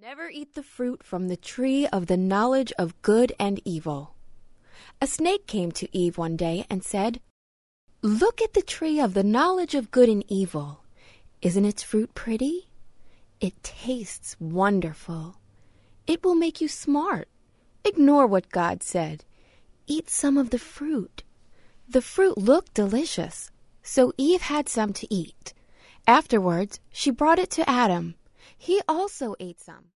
Never eat the fruit from the tree of the knowledge of good and evil. A snake came to Eve one day and said, "Look at the tree of the knowledge of good and evil. Isn't its fruit pretty? It tastes wonderful. It will make you smart. Ignore what God said. Eat some of the fruit." The fruit looked delicious, so Eve had some to eat. Afterwards, she brought it to Adam. He also ate some.